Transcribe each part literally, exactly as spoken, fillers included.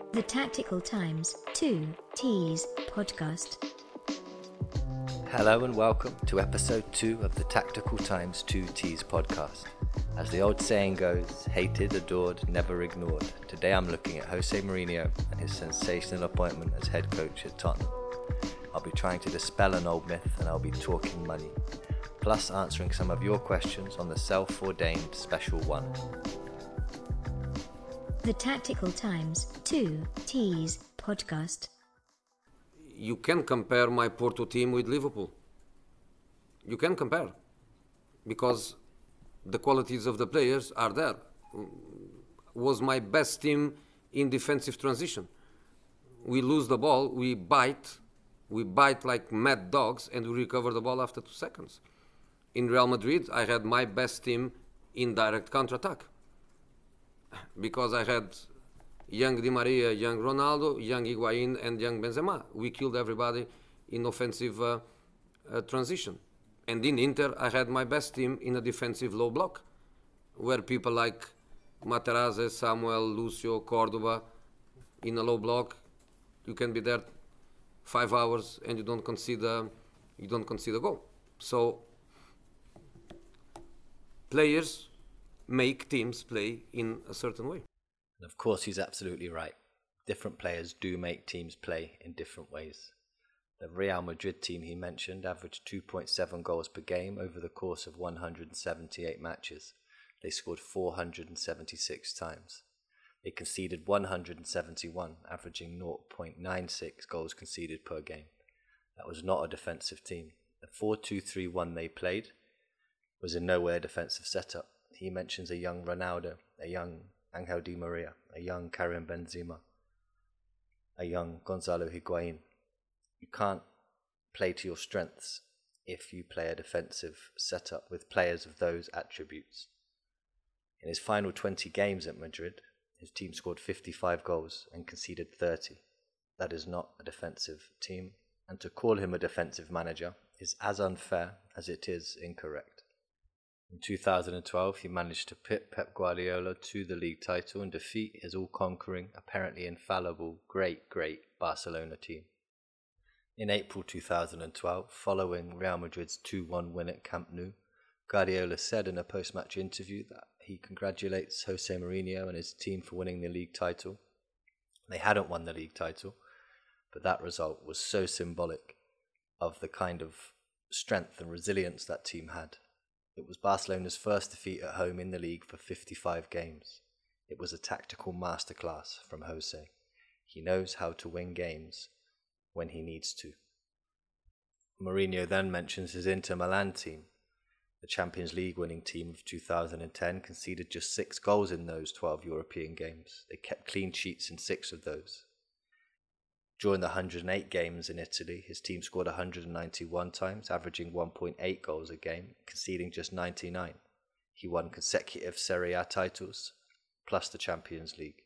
The Tactical Times two T's podcast. Hello and welcome to episode two of the Tactical Times two T's podcast. As the old saying goes, hated, adored, never ignored. Today I'm looking at Jose Mourinho and his sensational appointment as head coach at Tottenham. I'll be trying to dispel an old myth and I'll be talking money, plus answering some of your questions on the self-ordained special one. The Tactical Times two T's podcast. You can compare my Porto team with Liverpool. You can compare. Because the qualities of the players are there. Was my best team in defensive transition. We lose the ball, we bite, we bite like mad dogs, and we recover the ball after two seconds. In Real Madrid, I had my best team in direct counter-attack. Because I had young Di Maria, young Ronaldo, young Higuain, and young Benzema. We killed everybody in offensive uh, uh, transition. And in Inter, I had my best team in a defensive low block, where people like Materazzi, Samuel, Lucio, Cordoba, in a low block, you can be there five hours and you don't concede a, you don't concede a goal. So players make teams play in a certain way. And of course, he's absolutely right. Different players do make teams play in different ways. The Real Madrid team he mentioned averaged two point seven goals per game over the course of one hundred seventy-eight matches. They scored four hundred seventy-six times. They conceded one hundred seventy-one, averaging zero point nine six goals conceded per game. That was not a defensive team. The four two three one they played was in no way a defensive setup. He mentions a young Ronaldo, a young Angel Di Maria, a young Karim Benzema, a young Gonzalo Higuain. You can't play to your strengths if you play a defensive setup with players of those attributes. In his final twenty games at Madrid, his team scored fifty-five goals and conceded thirty. That is not a defensive team, and to call him a defensive manager is as unfair as it is incorrect. In two thousand twelve, he managed to pit Pep Guardiola to the league title and defeat his all-conquering, apparently infallible, great, great Barcelona team. In April two thousand twelve, following Real Madrid's two one win at Camp Nou, Guardiola said in a post-match interview that he congratulates Jose Mourinho and his team for winning the league title. They hadn't won the league title, but that result was so symbolic of the kind of strength and resilience that team had. It was Barcelona's first defeat at home in the league for fifty-five games. It was a tactical masterclass from Jose. He knows how to win games when he needs to. Mourinho then mentions his Inter Milan team. The Champions League winning team of two thousand ten conceded just six goals in those twelve European games. They kept clean sheets in six of those. During the one hundred eight games in Italy, his team scored one hundred ninety-one times, averaging one point eight goals a game, conceding just ninety-nine. He won consecutive Serie A titles, plus the Champions League.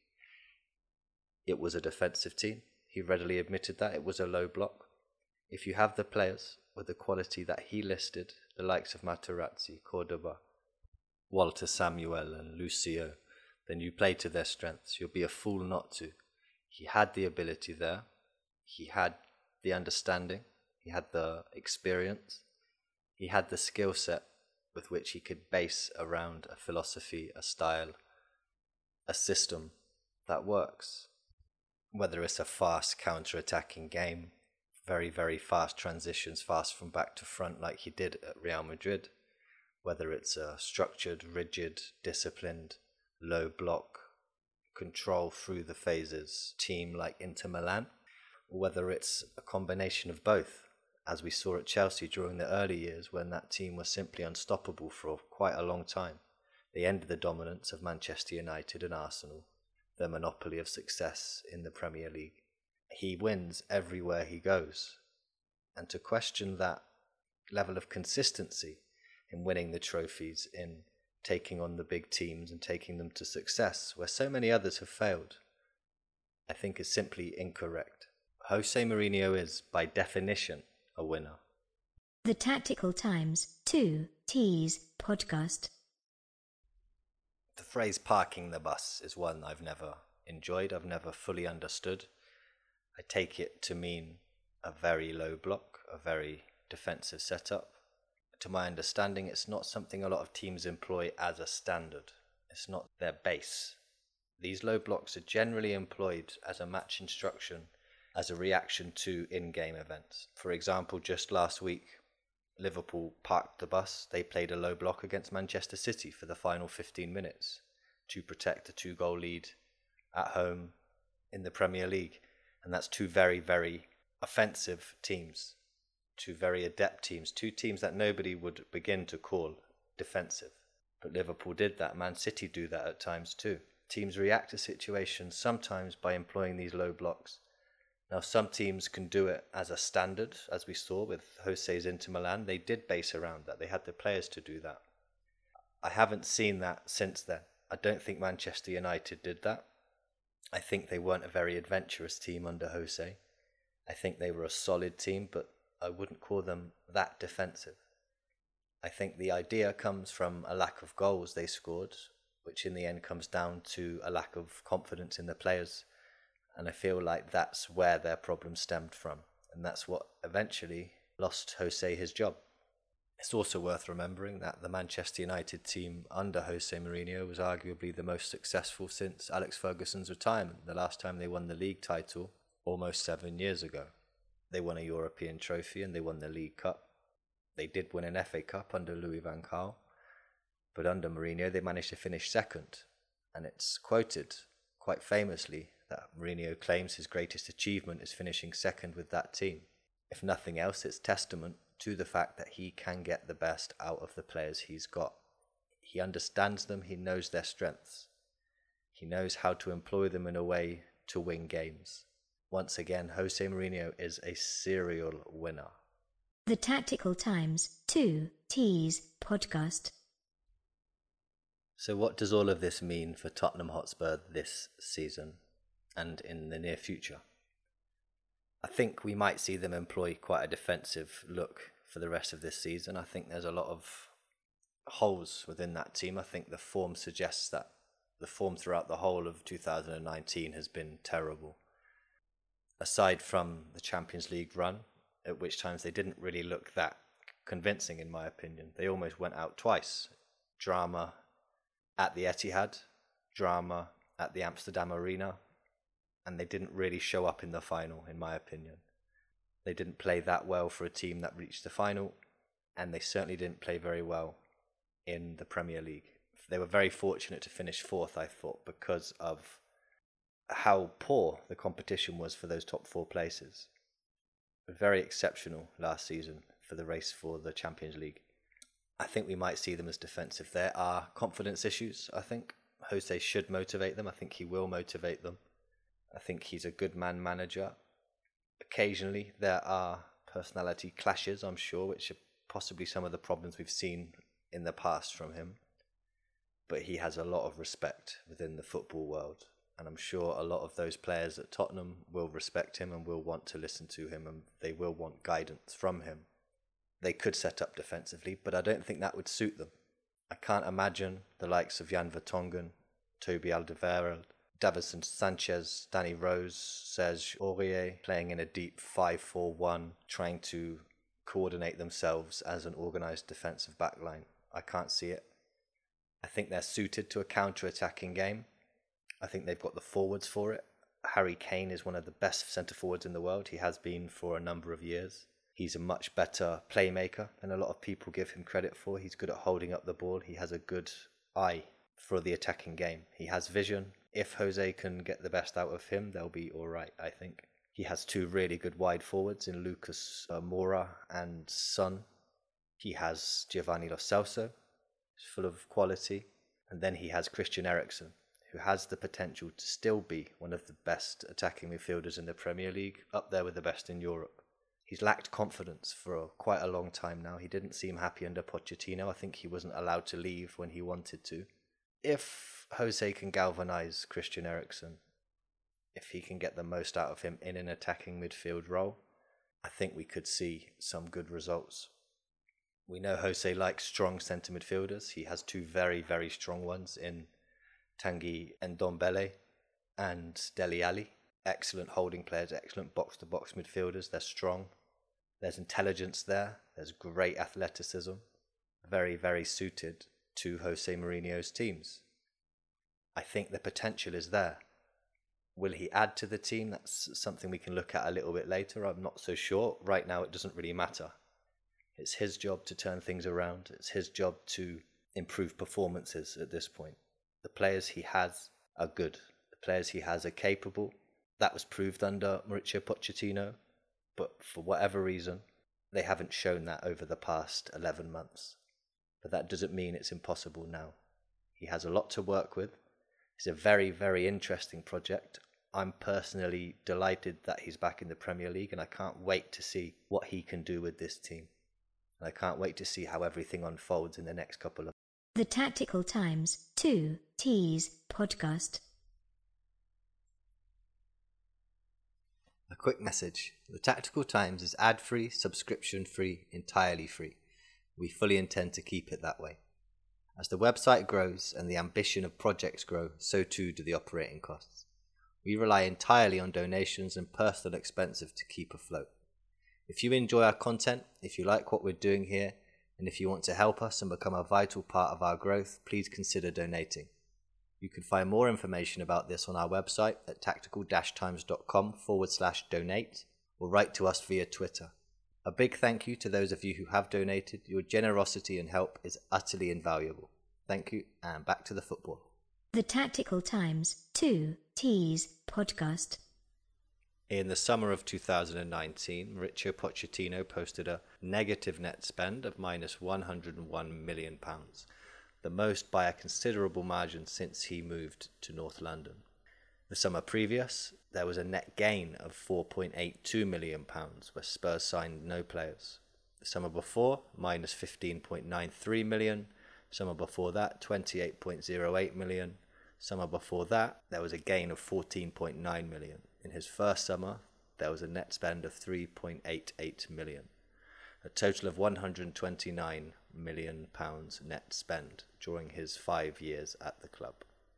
It was a defensive team. He readily admitted that it was a low block. If you have the players with the quality that he listed, the likes of Materazzi, Cordoba, Walter Samuel and Lucio, then you play to their strengths. You'll be a fool not to. He had the ability there. He had the understanding, he had the experience, he had the skill set with which he could base around a philosophy, a style, a system that works. Whether it's a fast counter-attacking game, very, very fast transitions, fast from back to front like he did at Real Madrid, whether it's a structured, rigid, disciplined, low block, control through the phases team like Inter Milan, whether it's a combination of both, as we saw at Chelsea during the early years when that team was simply unstoppable for quite a long time. They ended the dominance of Manchester United and Arsenal, their monopoly of success in the Premier League. He wins everywhere he goes. And to question that level of consistency in winning the trophies, in taking on the big teams and taking them to success, where so many others have failed, I think is simply incorrect. Jose Mourinho is, by definition, a winner. The Tactical Times two T's podcast. The phrase parking the bus is one I've never enjoyed, I've never fully understood. I take it to mean a very low block, a very defensive setup. To my understanding, it's not something a lot of teams employ as a standard. It's not their base. These low blocks are generally employed as a match instruction, as a reaction to in-game events. For example, just last week, Liverpool parked the bus. They played a low block against Manchester City for the final fifteen minutes to protect a two-goal lead at home in the Premier League. And that's two very, very offensive teams, two very adept teams, two teams that nobody would begin to call defensive. But Liverpool did that. Man City do that at times too. Teams react to situations sometimes by employing these low blocks. Now, some teams can do it as a standard, as we saw with Jose's Inter Milan. They did base around that. They had the players to do that. I haven't seen that since then. I don't think Manchester United did that. I think they weren't a very adventurous team under Jose. I think they were a solid team, but I wouldn't call them that defensive. I think the idea comes from a lack of goals they scored, which in the end comes down to a lack of confidence in the players. And I feel like that's where their problem stemmed from. And that's what eventually lost Jose his job. It's also worth remembering that the Manchester United team under Jose Mourinho was arguably the most successful since Alex Ferguson's retirement, the last time they won the league title almost seven years ago. They won a European trophy and they won the League Cup. They did win an F A Cup under Louis van Gaal, but under Mourinho they managed to finish second. And it's quoted quite famously that Mourinho claims his greatest achievement is finishing second with that team. If nothing else, it's testament to the fact that he can get the best out of the players he's got. He understands them, he knows their strengths. He knows how to employ them in a way to win games. Once again, Jose Mourinho is a serial winner. The Tactical Times two T's podcast. So what does all of this mean for Tottenham Hotspur this season and in the near future? I think we might see them employ quite a defensive look for the rest of this season. I think there's a lot of holes within that team. I think the form suggests that the form throughout the whole of two thousand nineteen has been terrible. Aside from the Champions League run, at which times they didn't really look that convincing in my opinion. They almost went out twice. Drama at the Etihad, drama at the Amsterdam Arena, and they didn't really show up in the final, in my opinion. They didn't play that well for a team that reached the final, and they certainly didn't play very well in the Premier League. They were very fortunate to finish fourth, I thought, because of how poor the competition was for those top four places. Very exceptional last season for the race for the Champions League. I think we might see them as defensive. There are confidence issues, I think. Jose should motivate them. I think he will motivate them. I think he's a good man manager. Occasionally there are personality clashes, I'm sure, which are possibly some of the problems we've seen in the past from him. But he has a lot of respect within the football world. And I'm sure a lot of those players at Tottenham will respect him and will want to listen to him, and they will want guidance from him. They could set up defensively, but I don't think that would suit them. I can't imagine the likes of Jan Vertonghen, Toby Alderweireld, Davinson Sanchez, Danny Rose, Serge Aurier playing in a deep five four one, trying to coordinate themselves as an organised defensive backline. I can't see it. I think they're suited to a counter-attacking game. I think they've got the forwards for it. Harry Kane is one of the best centre-forwards in the world. He has been for a number of years. He's a much better playmaker than a lot of people give him credit for. He's good at holding up the ball. He has a good eye for the attacking game. He has vision. If Jose can get the best out of him, they'll be all right, I think. He has two really good wide forwards in Lucas uh, Moura and Son. He has Giovanni Lo Celso, who's full of quality. And then he has Christian Eriksen, who has the potential to still be one of the best attacking midfielders in the Premier League, up there with the best in Europe. He's lacked confidence for a, quite a long time now. He didn't seem happy under Pochettino. I think he wasn't allowed to leave when he wanted to. If Jose can galvanise Christian Eriksen, if he can get the most out of him in an attacking midfield role, I think we could see some good results. We know Jose likes strong centre midfielders. He has two very, very strong ones in Tanguy Ndombele and Dele Alli. Excellent holding players, excellent box-to-box midfielders. They're strong. There's intelligence there. There's great athleticism. Very, very suited to Jose Mourinho's teams. I think the potential is there. Will he add to the team? That's something we can look at a little bit later. I'm not so sure. Right now, it doesn't really matter. It's his job to turn things around. It's his job to improve performances at this point. The players he has are good. The players he has are capable. That was proved under Mauricio Pochettino. But for whatever reason, they haven't shown that over the past eleven months. But that doesn't mean it's impossible now. He has a lot to work with. It's a very, very interesting project. I'm personally delighted that he's back in the Premier League, and I can't wait to see what he can do with this team. And I can't wait to see how everything unfolds in the next couple of... The Tactical Times two T's podcast. A quick message. The Tactical Times is ad-free, subscription-free, entirely free. We fully intend to keep it that way. As the website grows and the ambition of projects grow, so too do the operating costs. We rely entirely on donations and personal expenses to keep afloat. If you enjoy our content, if you like what we're doing here, and if you want to help us and become a vital part of our growth, please consider donating. You can find more information about this on our website at tactical-times.com forward slash donate, or write to us via Twitter. A big thank you to those of you who have donated. Your generosity and help is utterly invaluable. Thank you, and back to the football. The Tactical Times two T's podcast. In the summer of two thousand nineteen, Mauricio Pochettino posted a negative net spend of minus one hundred one million pounds, the most by a considerable margin since he moved to North London. The summer previous, there was a net gain of four point eight two million pounds, where Spurs signed no players. The summer before, minus fifteen point nine three million. Summer before that, twenty-eight point zero eight million. Summer before that, there was a gain of fourteen point nine million. In his first summer, there was a net spend of three point eight eight million. A total of one hundred twenty-nine million pounds net spend during his five years at the club.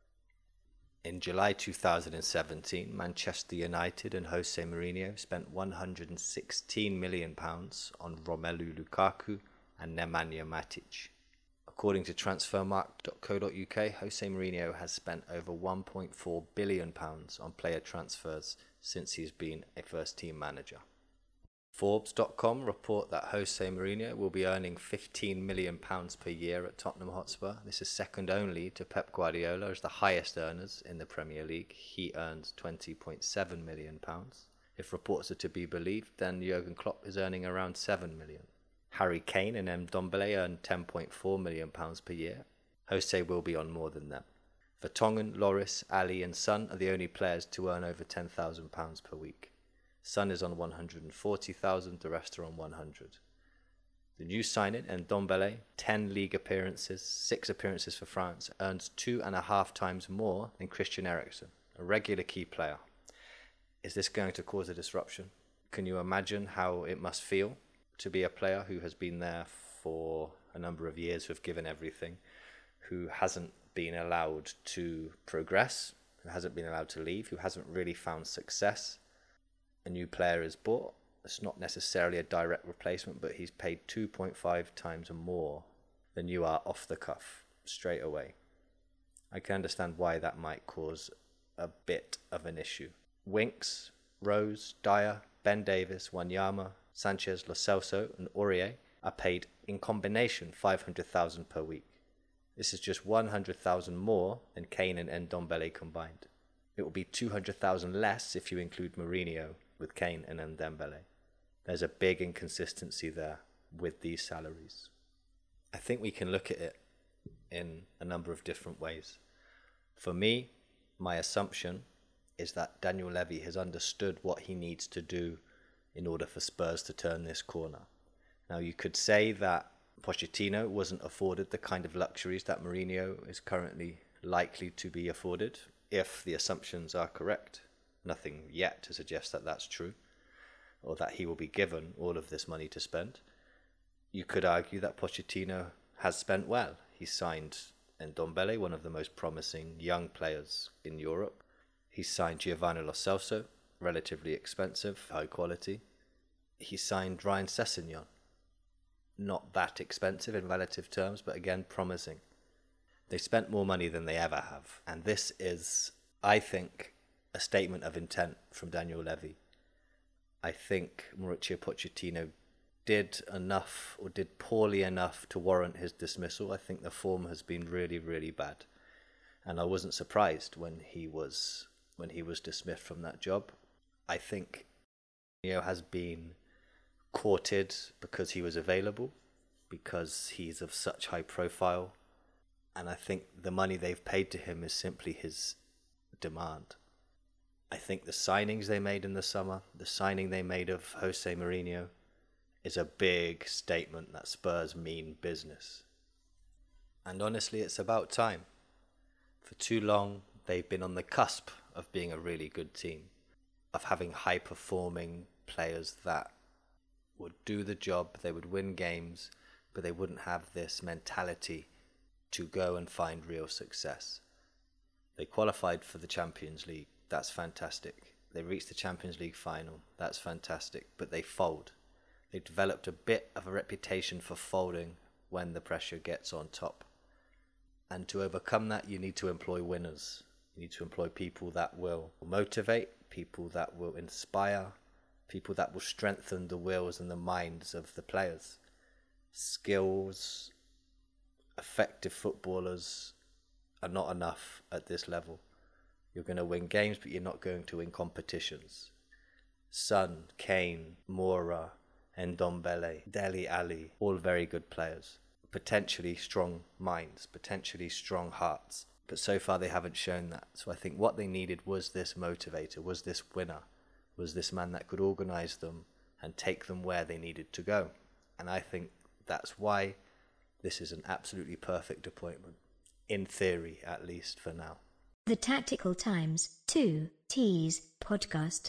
In July two thousand seventeen, Manchester United and Jose Mourinho spent one hundred sixteen million pounds on Romelu Lukaku and Nemanja Matic. According to transfermarkt dot co dot uk, Jose Mourinho has spent over one point four billion pounds on player transfers since he's been a first-team manager. Forbes dot com report that Jose Mourinho will be earning fifteen million pounds per year at Tottenham Hotspur. This is second only to Pep Guardiola as the highest earners in the Premier League. He earns twenty point seven million pounds. If reports are to be believed, then Jurgen Klopp is earning around seven million pounds. Harry Kane and Ndombele earn ten point four million pounds per year. Jose will be on more than them. Vertonghen, Lloris, Ali and Son are the only players to earn over ten thousand pounds per week. Son is on one hundred forty thousand, the rest are on one hundred. The new signing, Ndombele, ten league appearances, six appearances for France, earns two and a half times more than Christian Eriksen, a regular key player. Is this going to cause a disruption? Can you imagine how it must feel to be a player who has been there for a number of years, who have given everything, who hasn't been allowed to progress, who hasn't been allowed to leave, who hasn't really found success? A new player is bought. It's not necessarily a direct replacement, but he's paid two point five times more than you are off the cuff, straight away. I can understand why that might cause a bit of an issue. Winks, Rose, Dyer, Ben Davis, Wanyama, Sanchez, Lo Celso and Aurier are paid in combination five hundred thousand per week. This is just one hundred thousand more than Kane and Ndombele combined. It will be two hundred thousand less if you include Mourinho with Kane and Ndombele. There's a big inconsistency there with these salaries. I think we can look at it in a number of different ways. For me, my assumption is that Daniel Levy has understood what he needs to do in order for Spurs to turn this corner. Now, you could say that Pochettino wasn't afforded the kind of luxuries that Mourinho is currently likely to be afforded, if the assumptions are correct. Nothing yet to suggest that that's true, or that he will be given all of this money to spend. You could argue that Pochettino has spent well. He signed Ndombele, one of the most promising young players in Europe. He signed Giovanni Lo Celso, relatively expensive, high quality. He signed Ryan Sessegnon, not that expensive in relative terms, but again, promising. They spent more money than they ever have. And this is, I think, a statement of intent from Daniel Levy. I think Mauricio Pochettino did enough or did poorly enough to warrant his dismissal. I think the form has been really, really bad. And I wasn't surprised when he was when he was dismissed from that job. I think Mourinho has been courted because he was available, because he's of such high profile. And I think the money they've paid to him is simply his demand. I think the signings they made in the summer, the signing they made of Jose Mourinho, is a big statement that Spurs mean business. And honestly, it's about time. For too long, they've been on the cusp of being a really good team, of having high-performing players that would do the job, they would win games, but they wouldn't have this mentality to go and find real success. They qualified for the Champions League, that's fantastic. They reached the Champions League final, that's fantastic, but they fold. They've developed a bit of a reputation for folding when the pressure gets on top. And to overcome that, you need to employ winners. You need to employ people that will motivate, people that will inspire, people that will strengthen the wills and the minds of the players. Skills, effective footballers are not enough at this level. You're going to win games, but you're not going to win competitions. Son, Kane, Moura, Ndombele, Dele Alli, all very good players. Potentially strong minds, potentially strong hearts. But so far they haven't shown that. So I think what they needed was this motivator, was this winner, was this man that could organise them and take them where they needed to go. And I think that's why this is an absolutely perfect appointment. In theory, at least for now. The Tactical Times two T's podcast.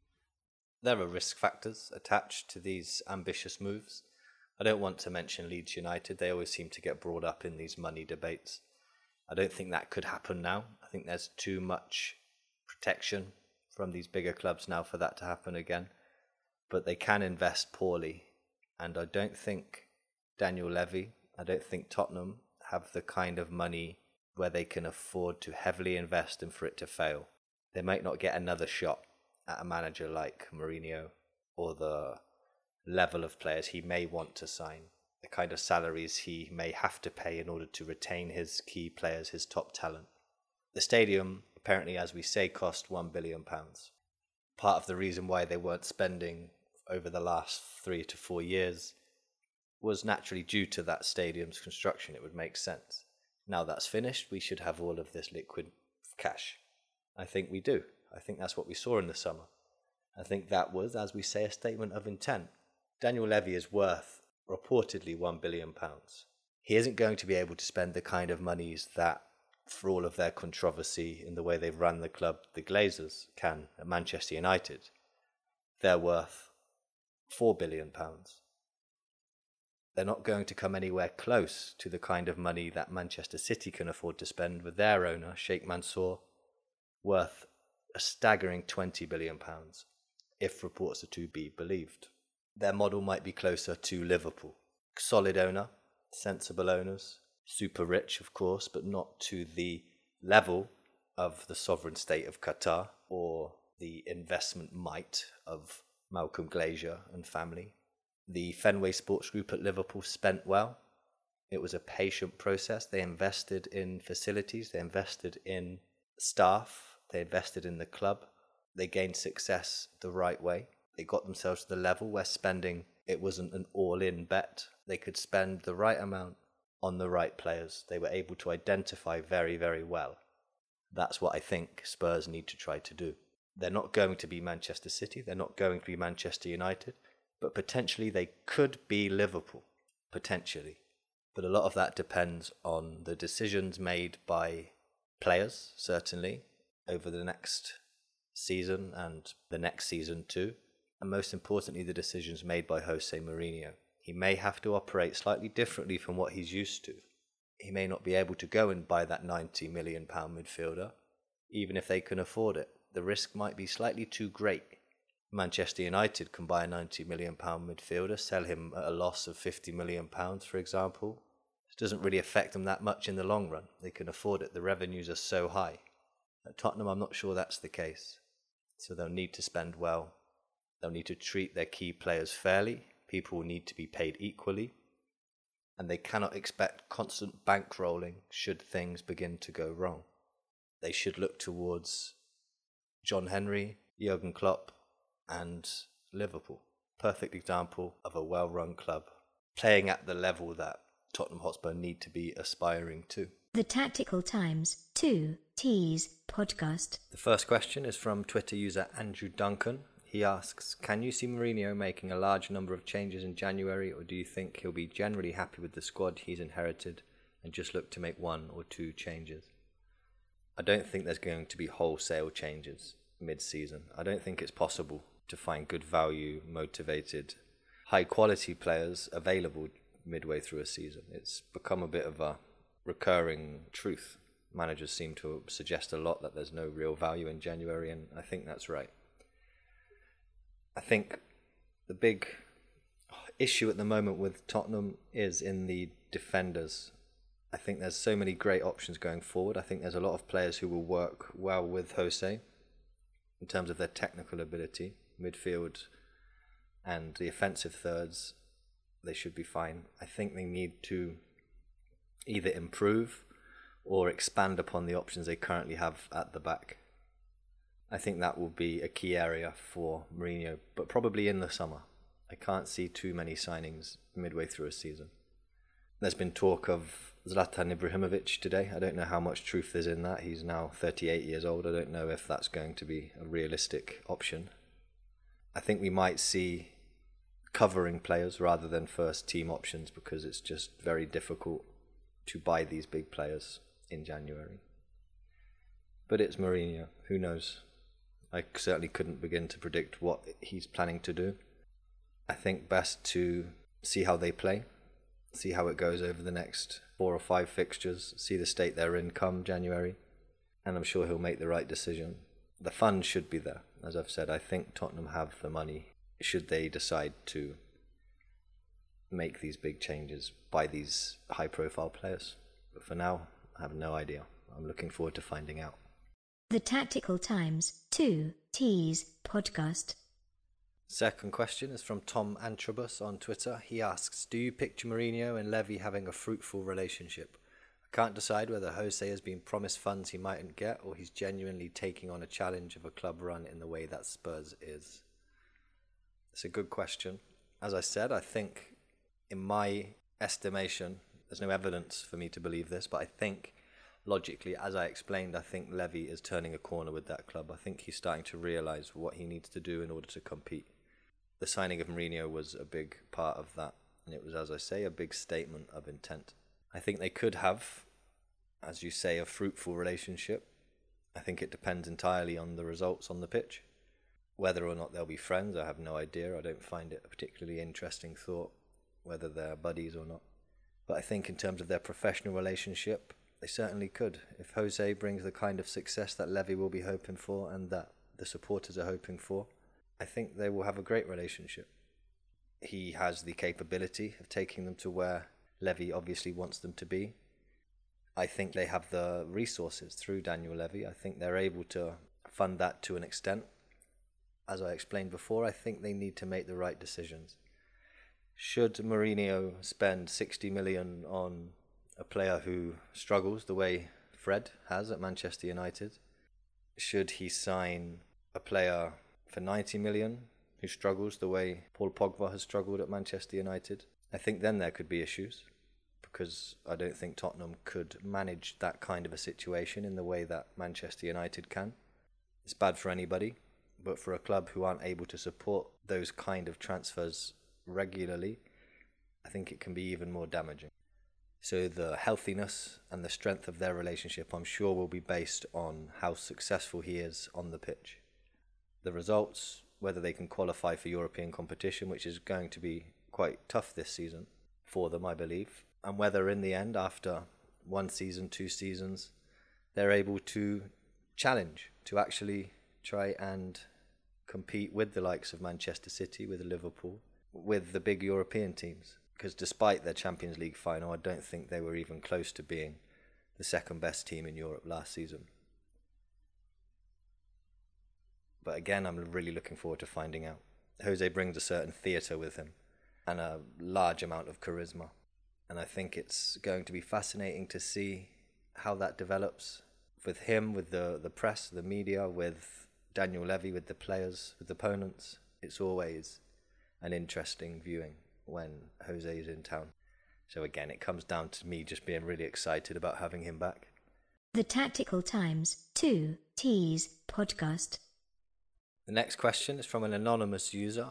There are risk factors attached to these ambitious moves. I don't want to mention Leeds United. They always seem to get brought up in these money debates. I don't think that could happen now. I think there's too much protection from these bigger clubs now for that to happen again. But they can invest poorly. And I don't think Daniel Levy, I don't think Tottenham have the kind of money where they can afford to heavily invest and for it to fail. They might not get another shot at a manager like Mourinho or the level of players he may want to sign, the kind of salaries he may have to pay in order to retain his key players, his top talent. The stadium, apparently, as we say, cost one billion pounds. Part of the reason why they weren't spending over the last three to four years was naturally due to that stadium's construction. It would make sense. Now that's finished, we should have all of this liquid cash. I think we do. I think that's what we saw in the summer. I think that was, as we say, a statement of intent. Daniel Levy is worth reportedly one billion pounds. He isn't going to be able to spend the kind of monies that, for all of their controversy in the way they've run the club, the Glazers can at Manchester United. They're worth four billion pounds. They're not going to come anywhere close to the kind of money that Manchester City can afford to spend with their owner, Sheikh Mansour, worth a staggering twenty billion pounds, if reports are to be believed. Their model might be closer to Liverpool. Solid owner, sensible owners, super rich, of course, but not to the level of the sovereign state of Qatar or the investment might of Malcolm Glazer and family. The Fenway Sports Group at Liverpool spent well. It was a patient process. They invested in facilities, they invested in staff, they invested in the club. They gained success the right way. They got themselves to the level where spending, it wasn't an all-in bet. They could spend the right amount on the right players. They were able to identify very, very well. That's what I think Spurs need to try to do. They're not going to be Manchester City. They're not going to be Manchester United. But potentially they could be Liverpool. Potentially. But a lot of that depends on the decisions made by players, certainly, over the next season and the next season too. And most importantly, the decisions made by Jose Mourinho. He may have to operate slightly differently from what he's used to. He may not be able to go and buy that ninety million pounds midfielder, even if they can afford it. the risk might be slightly too great. Manchester United can buy a ninety million pounds midfielder, sell him at a loss of fifty million pounds, for example. It doesn't really affect them that much in the long run. They can afford it. The revenues are so high. At Tottenham, I'm not sure that's the case. So they'll need to spend well. They'll need to treat their key players fairly. People will need to be paid equally. And they cannot expect constant bankrolling should things begin to go wrong. They should look towards John Henry, Jurgen Klopp, and Liverpool. Perfect example of a well-run club playing at the level that Tottenham Hotspur need to be aspiring to. The Tactical Times two T's podcast. The first question is from Twitter user Andrew Duncan. He asks, can you see Mourinho making a large number of changes in January, or do you think he'll be generally happy with the squad he's inherited and just look to make one or two changes? I don't think there's going to be wholesale changes mid-season. I don't think it's possible to find good value, motivated, high-quality players available midway through a season. It's become a bit of a recurring truth. Managers seem to suggest a lot that there's no real value in January, and I think that's right. I think the big issue at the moment with Tottenham is in the defenders. I think there's so many great options going forward. I think there's a lot of players who will work well with Jose in terms of their technical ability. Midfield and the offensive thirds, they should be fine. I think they need to either improve or expand upon the options they currently have at the back. I think that will be a key area for Mourinho, but probably in the summer. I can't see too many signings midway through a season. There's been talk of Zlatan Ibrahimovic today. I don't know how much truth there's in that. He's now thirty-eight years old. I don't know if that's going to be a realistic option. I think we might see covering players rather than first team options because it's just very difficult to buy these big players in January. But it's Mourinho. Who knows? I certainly couldn't begin to predict what he's planning to do. I think best to see how they play, see how it goes over the next four or five fixtures, see the state they're in come January, and I'm sure he'll make the right decision. The funds should be there. As I've said, I think Tottenham have the money should they decide to make these big changes, buy these high-profile players. But for now, I have no idea. I'm looking forward to finding out. The Tactical Times two T's podcast. Second question is from Tom Antrobus on Twitter. He asks, do you picture Mourinho and Levy having a fruitful relationship? I can't decide whether Jose has been promised funds he mightn't get or he's genuinely taking on a challenge of a club run in the way that Spurs is. It's a good question. As I said, I think in my estimation, there's no evidence for me to believe this, but I think logically, as I explained, I think Levy is turning a corner with that club. I think he's starting to realise what he needs to do in order to compete. The signing of Mourinho was a big part of that, and it was, as I say, a big statement of intent. I think they could have, as you say, a fruitful relationship. I think it depends entirely on the results on the pitch. Whether or not they'll be friends, I have no idea. I don't find it a particularly interesting thought, whether they're buddies or not. But I think in terms of their professional relationship, they certainly could. If Jose brings the kind of success that Levy will be hoping for and that the supporters are hoping for, I think they will have a great relationship. He has the capability of taking them to where Levy obviously wants them to be. I think they have the resources through Daniel Levy. I think they're able to fund that to an extent. As I explained before, I think they need to make the right decisions. Should Mourinho spend sixty million on a player who struggles the way Fred has at Manchester United? Should he sign a player for ninety million who struggles the way Paul Pogba has struggled at Manchester United? I think then there could be issues, because I don't think Tottenham could manage that kind of a situation in the way that Manchester United can. It's bad for anybody, but for a club who aren't able to support those kind of transfers regularly, I think it can be even more damaging. So the healthiness and the strength of their relationship, I'm sure, will be based on how successful he is on the pitch. The results, whether they can qualify for European competition, which is going to be quite tough this season for them, I believe, and whether in the end, after one season, two seasons, they're able to challenge, to actually try and compete with the likes of Manchester City, with Liverpool, with the big European teams. Because despite their Champions League final, I don't think they were even close to being the second best team in Europe last season. But again, I'm really looking forward to finding out. Jose brings a certain theatre with him and a large amount of charisma. And I think it's going to be fascinating to see how that develops with him, with the, the press, the media, with Daniel Levy, with the players, with the opponents. It's always an interesting viewing when Jose is in town. So again, it comes down to me just being really excited about having him back. The Tactical Times two T's podcast. The next question is from an anonymous user,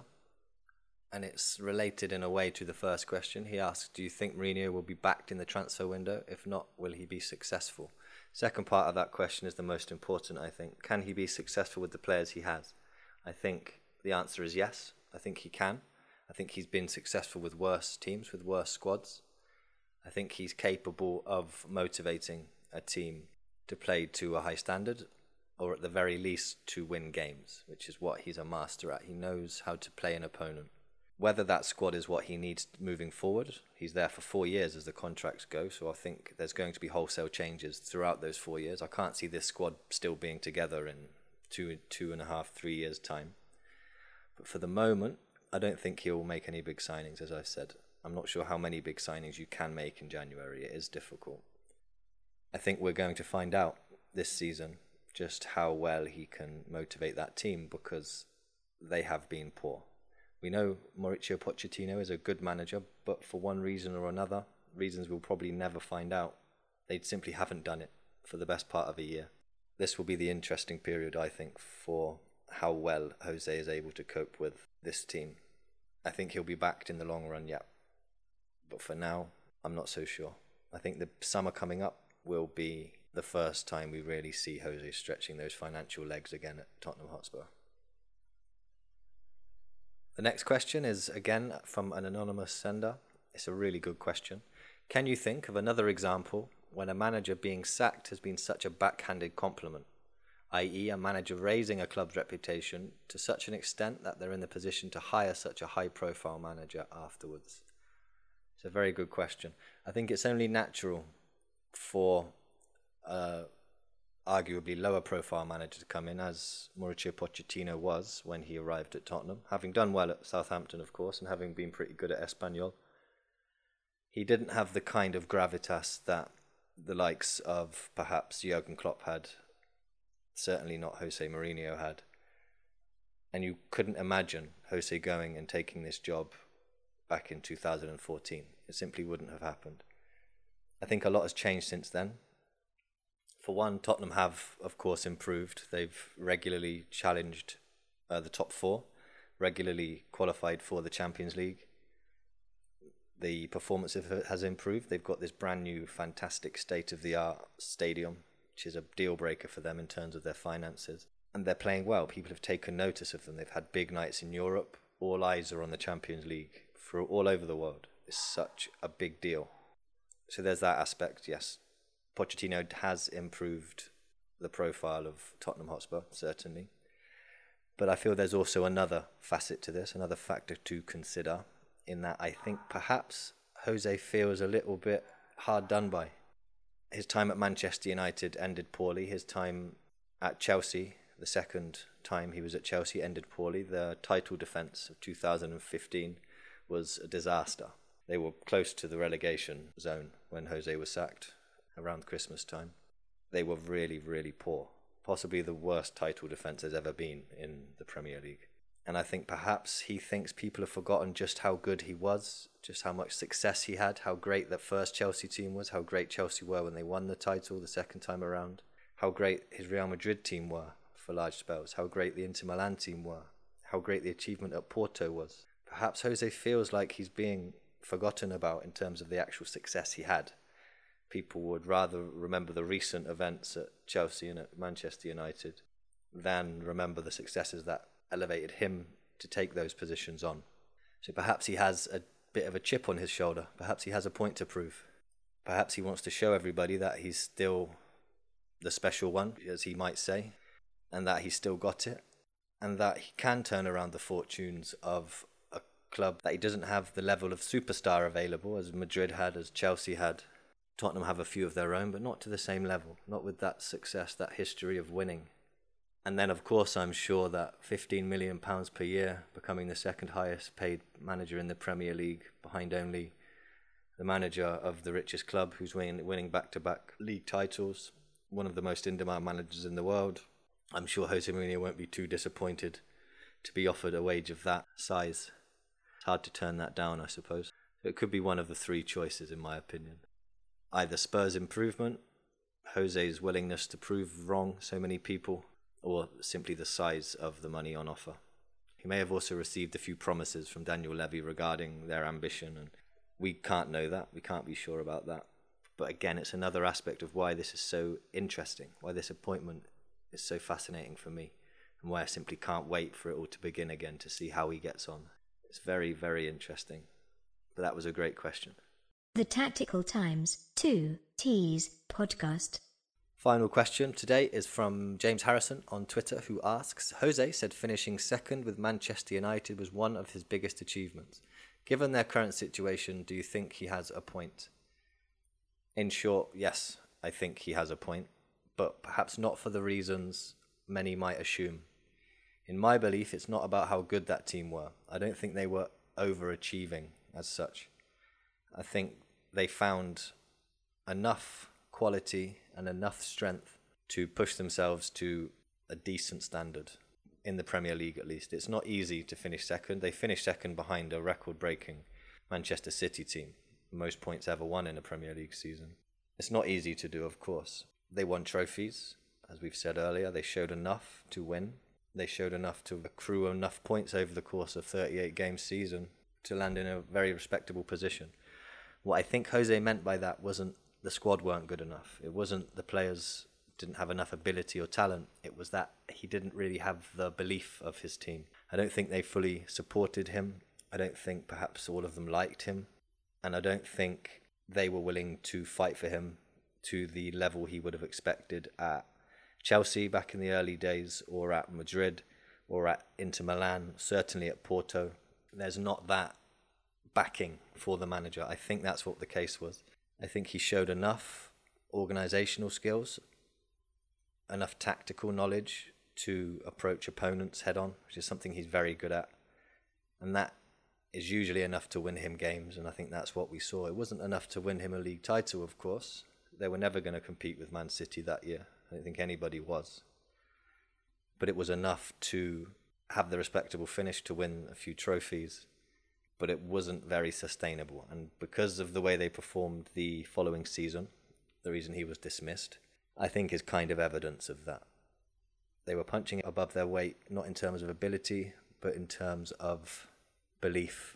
and it's related in a way to the first question. He asks, do you think Mourinho will be backed in the transfer window? If not, will he be successful? Second part of that question is the most important, I think. Can he be successful with the players he has? I think the answer is yes. I think he can. I think he's been successful with worse teams, with worse squads. I think he's capable of motivating a team to play to a high standard, or at the very least to win games, which is what he's a master at. He knows how to play an opponent. Whether that squad is what he needs moving forward, he's there for four years as the contracts go, so I think there's going to be wholesale changes throughout those four years. I can't see this squad still being together in two, two and a half, three years' time. But for the moment, I don't think he'll make any big signings, as I've said. I'm not sure how many big signings you can make in January. It is difficult. I think we're going to find out this season just how well he can motivate that team, because they have been poor. We know Mauricio Pochettino is a good manager, but for one reason or another, reasons we'll probably never find out, they simply haven't done it for the best part of a year. This will be the interesting period, I think, for how well Jose is able to cope with this team. I think he'll be backed in the long run, yeah. But for now, I'm not so sure. I think the summer coming up will be the first time we really see Jose stretching those financial legs again at Tottenham Hotspur. The next question is again from an anonymous sender. It's a really good question. Can you think of another example when a manager being sacked has been such a backhanded compliment, that is a manager raising a club's reputation to such an extent that they're in the position to hire such a high-profile manager afterwards? It's a very good question. I think it's only natural for uh, arguably lower profile manager to come in, as Mauricio Pochettino was when he arrived at Tottenham, having done well at Southampton, of course, and having been pretty good at Espanyol. He didn't have the kind of gravitas that the likes of perhaps Jurgen Klopp had, certainly not Jose Mourinho had. And you couldn't imagine Jose going and taking this job back in two thousand fourteen. It simply wouldn't have happened. I think a lot has changed since then. For one, Tottenham have, of course, improved. They've regularly challenged uh, the top four, regularly qualified for the Champions League. The performance has improved. They've got this brand new, fantastic state-of-the-art stadium, which is a deal breaker for them in terms of their finances. And they're playing well. People have taken notice of them. They've had big nights in Europe. All eyes are on the Champions League for all over the world. It's such a big deal. So there's that aspect, yes. Pochettino has improved the profile of Tottenham Hotspur, certainly. But I feel there's also another facet to this, another factor to consider, in that I think perhaps Jose feels a little bit hard done by. His time at Manchester United ended poorly. His time at Chelsea, the second time he was at Chelsea, ended poorly. The title defence of two thousand fifteen was a disaster. They were close to the relegation zone when Jose was sacked around Christmas time. They were really, really poor. Possibly the worst title defence there's ever been in the Premier League. And I think perhaps he thinks people have forgotten just how good he was, just how much success he had, how great that first Chelsea team was, how great Chelsea were when they won the title the second time around, how great his Real Madrid team were for large spells, how great the Inter Milan team were, how great the achievement at Porto was. Perhaps Jose feels like he's being forgotten about in terms of the actual success he had. People would rather remember the recent events at Chelsea and at Manchester United than remember the successes that elevated him to take those positions on. So perhaps he has a bit of a chip on his shoulder. Perhaps he has a point to prove. Perhaps he wants to show everybody that he's still the special one, as he might say. and that he's still got it, and that he can turn around the fortunes of a club that he doesn't have the level of superstar available as Madrid had, as Chelsea had. Tottenham have a few of their own, but not to the same level, not with that success, that history of winning. And then, of course, I'm sure that fifteen million pounds per year, becoming the second highest paid manager in the Premier League, behind only the manager of the richest club who's winning, winning back-to-back league titles, one of the most in-demand managers in the world. I'm sure Jose Mourinho won't be too disappointed to be offered a wage of that size. It's hard to turn that down, I suppose. It could be one of the three choices, in my opinion. Either Spurs' improvement, Jose's willingness to prove wrong so many people, or simply the size of the money on offer. He may have also received a few promises from Daniel Levy regarding their ambition, and we can't know that. We can't be sure about that. But again, it's another aspect of why this is so interesting, why this appointment is so fascinating for me, and why I simply can't wait for it all to begin again to see how he gets on. It's very, very interesting. But that was a great question. The Tactical Times two T's podcast. Final question today is from James Harrison on Twitter, who asks, Jose said finishing second with Manchester United was one of his biggest achievements. Given their current situation, do you think he has a point? In short, yes, I think he has a point, but perhaps not for the reasons many might assume. In my belief, it's not about how good that team were. I don't think they were overachieving as such. I think they found enough quality and enough strength to push themselves to a decent standard in the Premier League, at least. It's not easy to finish second. They finished second behind a record-breaking Manchester City team, most points ever won in a Premier League season. It's not easy to do, of course. They won trophies, as we've said earlier. They showed enough to win. They showed enough to accrue enough points over the course of thirty-eight game season to land in a very respectable position. What I think Jose meant by that wasn't the squad weren't good enough. It wasn't the players didn't have enough ability or talent. It was that he didn't really have the belief of his team. I don't think they fully supported him. I don't think perhaps all of them liked him. And I don't think they were willing to fight for him to the level he would have expected at Chelsea back in the early days, or at Madrid, or at Inter Milan, certainly at Porto. There's not that backing for the manager. I think that's what the case was. I think he showed enough organisational skills, enough tactical knowledge to approach opponents head on, which is something he's very good at. And that is usually enough to win him games, and I think that's what we saw. It wasn't enough to win him a league title, of course. They were never going to compete with Man City that year. I don't think anybody was. But it was enough to have the respectable finish to win a few trophies, but it wasn't very sustainable. And because of the way they performed the following season, the reason he was dismissed, I think is kind of evidence of that. They were punching above their weight, not in terms of ability, but in terms of belief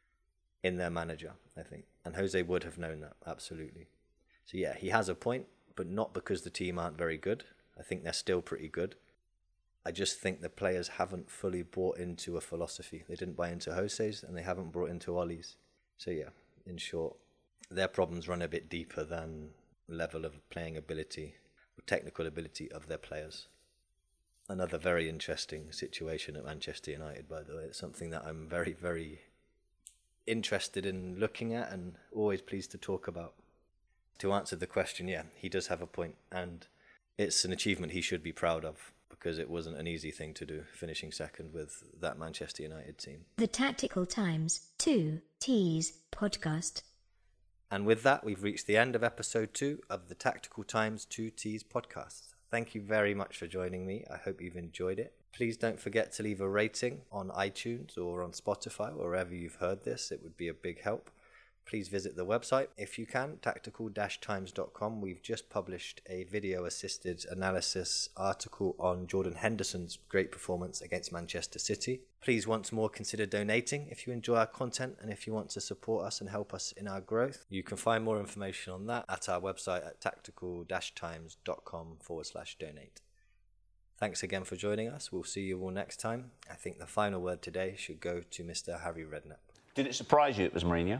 in their manager, I think. And Jose would have known that, absolutely. So yeah, he has a point, but not because the team aren't very good. I think they're still pretty good. I just think the players haven't fully bought into a philosophy. They didn't buy into Jose's, and they haven't brought into Ollie's. So yeah, in short, their problems run a bit deeper than level of playing ability or technical ability of their players. Another very interesting situation at Manchester United, by the way. It's something that I'm very, very interested in looking at and always pleased to talk about. To answer the question, yeah, he does have a point, and it's an achievement he should be proud of, because it wasn't an easy thing to do, finishing second with that Manchester United team. The Tactical Times two T's podcast. And with that, we've reached the end of episode two of the Tactical Times two T's podcast. Thank you very much for joining me. I hope you've enjoyed it. Please don't forget to leave a rating on iTunes or on Spotify, or wherever you've heard this. It would be a big help. Please visit the website if you can, tactical dash times dot com. We've just published a video-assisted analysis article on Jordan Henderson's great performance against Manchester City. Please once more consider donating if you enjoy our content and if you want to support us and help us in our growth. You can find more information on that at our website at tactical dash times dot com forward slash donate. Thanks again for joining us. We'll see you all next time. I think the final word today should go to Mister Harry Redknapp. Did it surprise you it was Mourinho?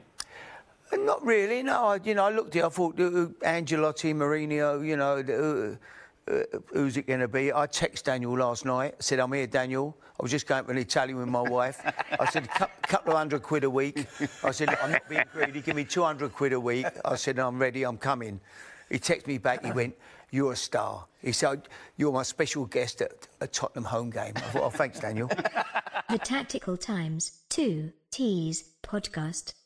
Not really, no. I, you know, I looked at it, I thought uh, Ancelotti, Mourinho, you know, uh, uh, who's it going to be? I texted Daniel last night. I said, I'm here, Daniel. I was just going to an Italian with my wife. I said, a couple of hundred quid a week. I said, I'm not being greedy. Give me two hundred quid a week. I said, I'm ready. I'm coming. He texted me back. He went, you're a star. He said, you're my special guest at a Tottenham home game. I thought, oh, thanks, Daniel. The Tactical Times two T's podcast.